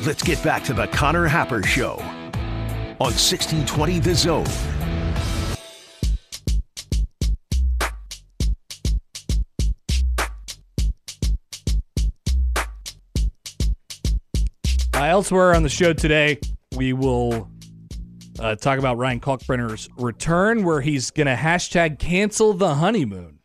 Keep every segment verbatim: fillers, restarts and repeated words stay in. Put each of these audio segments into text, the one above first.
let's get back to the Connor Happer Show on sixteen twenty The Zone. Uh, elsewhere on the show today, we will uh, talk about Ryan Kalkbrenner's return, where he's going to hashtag cancel the honeymoon.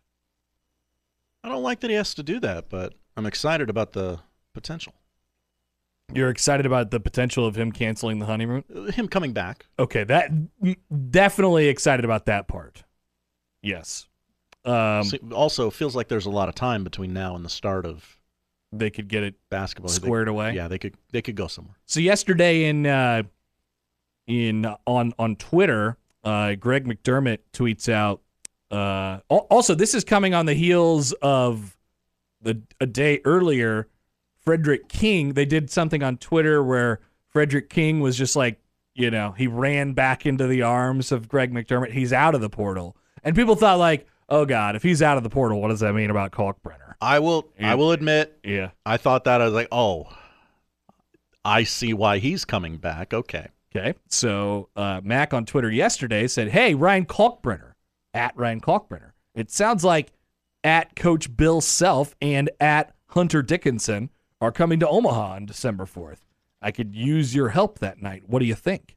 I don't like that he has to do that, but I'm excited about the potential. You're excited about the potential of him canceling the honeymoon? Him coming back. Okay, that definitely excited about that part. Yes. Um, also, feels like there's a lot of time between now and the start of they could get it basketball squared they, away. Yeah, they could they could go somewhere. So yesterday in uh, in on on Twitter, uh, Greg McDermott tweets out. Uh, also, this is coming on the heels of the a day earlier. Frederick King, they did something on Twitter where Frederick King was just like, you know, he ran back into the arms of Greg McDermott. He's out of the portal, and people thought like, oh God, if he's out of the portal, what does that mean about Kalkbrenner? I will Yeah. I will admit, Yeah. I thought that. I was like, oh, I see why he's coming back. Okay. Okay. So uh, Mac on Twitter yesterday said, hey, Ryan Kalkbrenner, at Ryan Kalkbrenner. It sounds like at Coach Bill Self and at Hunter Dickinson are coming to Omaha on December fourth. I could use your help that night. What do you think?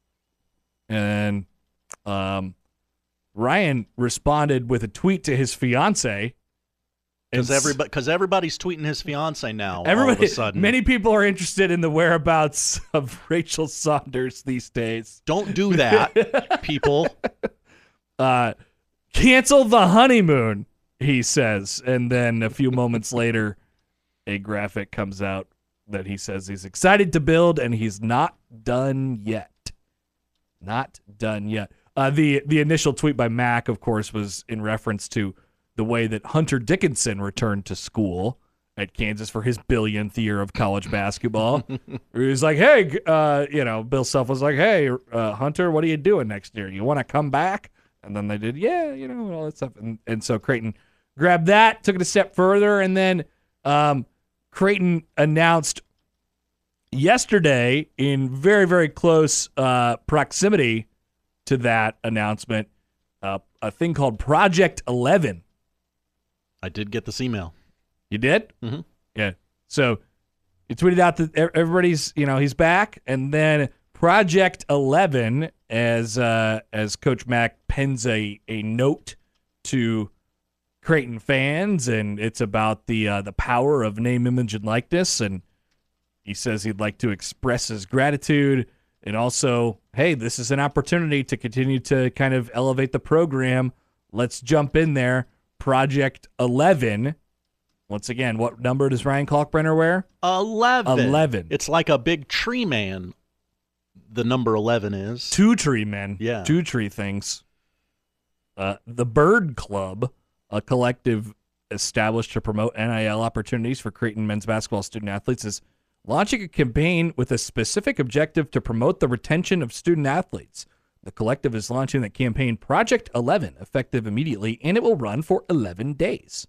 And um, Ryan responded with a tweet to his fiance. Because everybody, because everybody's tweeting his fiance now. Everybody, all of a sudden, many people are interested in the whereabouts of Rachel Saunders these days. Don't do that, people. Uh, cancel the honeymoon, he says, and then a few moments later, a graphic comes out that he says he's excited to build, and he's not done yet. Not done yet. Uh, the the initial tweet by Mac, of course, was in reference to the way that Hunter Dickinson returned to school at Kansas for his billionth year of college basketball. He was like, hey, uh, you know, Bill Self was like, hey, uh, Hunter, what are you doing next year? You want to come back? And then they did, yeah, you know, all that stuff. And, and so Creighton grabbed that, took it a step further, and then um, Creighton announced yesterday in very, very close uh, proximity to that announcement uh, a thing called Project eleven. I did get this email. You did? Mm-hmm. Yeah. So you tweeted out that everybody's, you know, he's back, and then Project eleven, as uh, as Coach Mack pens a, a note to Creighton fans, and it's about the uh, the power of name, image, and likeness, and he says he'd like to express his gratitude, and also, hey, this is an opportunity to continue to kind of elevate the program. Let's jump in there. Project eleven. Once again, what number does Ryan Kalkbrenner wear? Eleven. Eleven. It's like a big tree man. The number eleven is Two tree men. Yeah. Two tree things. Uh, the Bird Club, a collective established to promote N I L opportunities for Creighton men's basketball student athletes, is launching a campaign with a specific objective to promote the retention of student athletes. The collective is launching the campaign Project eleven, effective immediately, and it will run for eleven days.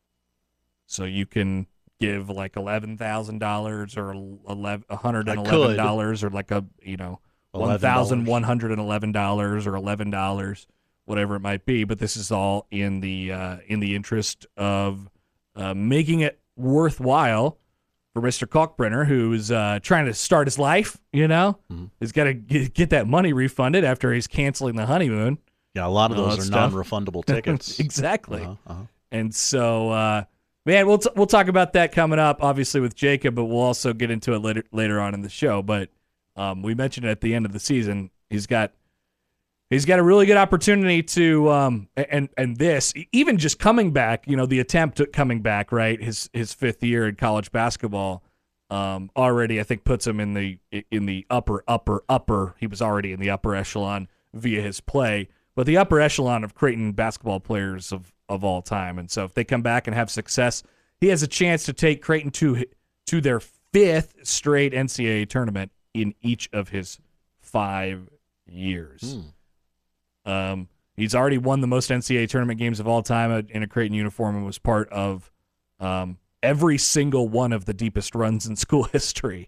So you can give like eleven thousand dollars or one hundred eleven dollars or like a, you know, one thousand one hundred eleven dollars or eleven dollars, whatever it might be. But this is all in the uh, in the interest of uh, making it worthwhile for Mister Kalkbrenner, who's uh, trying to start his life, you know? Mm-hmm. He's got to get, get that money refunded after he's canceling the honeymoon. Yeah, a lot of those are stuff. non-refundable tickets. Exactly. Uh-huh, uh-huh. And so, uh, man, we'll t- we'll talk about that coming up, obviously, with Jacob, but we'll also get into it later later on in the show. But um, we mentioned at the end of the season, he's got he's got a really good opportunity to um, and and this even just coming back, you know, the attempt at coming back, right? His his fifth year in college basketball um, already, I think, puts him in the in the upper upper upper. He was already in the upper echelon via his play, but the upper echelon of Creighton basketball players of of all time. And so if they come back and have success, he has a chance to take Creighton to to their fifth straight N C double A tournament in each of his five years. Hmm. Um, he's already won the most N C double A tournament games of all time in a Creighton uniform and was part of um, every single one of the deepest runs in school history.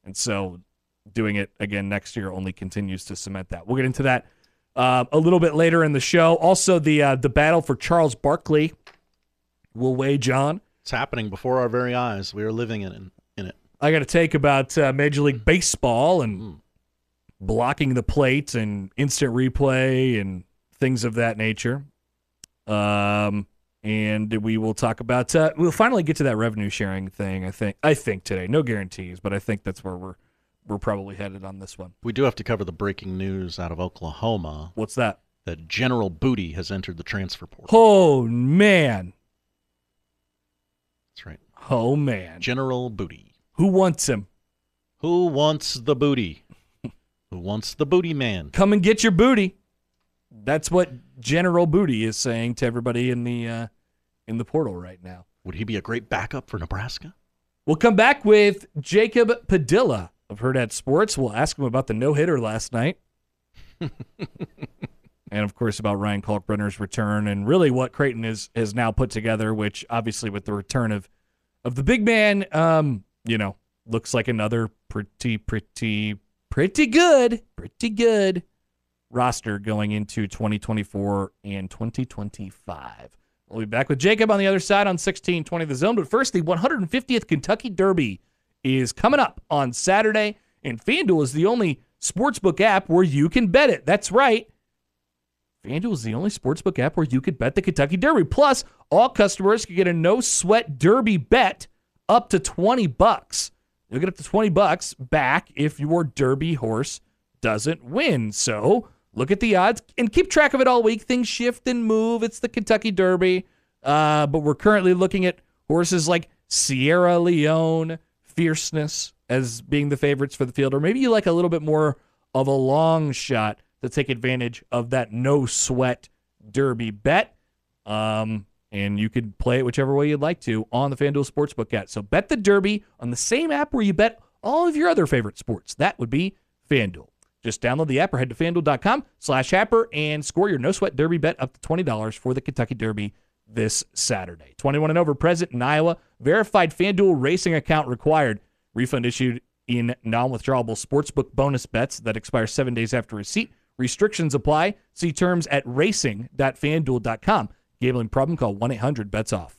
And so doing it again next year only continues to cement that. We'll get into that uh, a little bit later in the show. Also, the uh, the battle for Charles Barkley will wage on. It's happening before our very eyes. We are living in, in it. I got to take about uh, Major League Baseball and mm. blocking the plate and instant replay and things of that nature. Um, and we will talk about. Uh, we'll finally get to that revenue sharing thing. I think. I think today. No guarantees, but I think that's where we're we're probably headed on this one. We do have to cover the breaking news out of Oklahoma. What's that? That General Booty has entered the transfer portal. Oh man. That's right. Oh man. General Booty. Who wants him? Who wants the booty? Who wants the booty man? Come and get your booty. That's what General Booty is saying to everybody in the uh, in the portal right now. Would he be a great backup for Nebraska? We'll come back with Jacob Padilla of Herd at Sports. We'll ask him about the no-hitter last night. And, of course, about Ryan Kalkbrenner's return and really what Creighton is, has now put together, which obviously with the return of, of the big man, um, you know, looks like another pretty, pretty, pretty good, pretty good roster going into twenty twenty-four and twenty twenty-five. We'll be back with Jacob on the other side on sixteen twenty The Zone. But first, the one hundred fiftieth Kentucky Derby is coming up on Saturday, and FanDuel is the only sportsbook app where you can bet it. That's right. FanDuel is the only sportsbook app where you could bet the Kentucky Derby. Plus, all customers can get a no-sweat Derby bet up to twenty bucks. You'll get up to twenty bucks back if your Derby horse doesn't win. So look at the odds and keep track of it all week. Things shift and move. It's the Kentucky Derby. Uh, but we're currently looking at horses like Sierra Leone, Fierceness as being the favorites for the field. Or maybe you like a little bit more of a long shot to take advantage of that no-sweat Derby bet. Um, and you could play it whichever way you'd like to on the FanDuel Sportsbook app. So bet the Derby on the same app where you bet all of your other favorite sports. That would be FanDuel. Just download the app or head to FanDuel.com slash Happer and score your no-sweat Derby bet up to twenty dollars for the Kentucky Derby this Saturday. twenty-one and over, present in Iowa. Verified FanDuel racing account required. Refund issued in non-withdrawable sportsbook bonus bets that expire seven days after receipt. Restrictions apply. See terms at racing dot fanduel dot com. Gambling problem? Call one eight hundred bets off.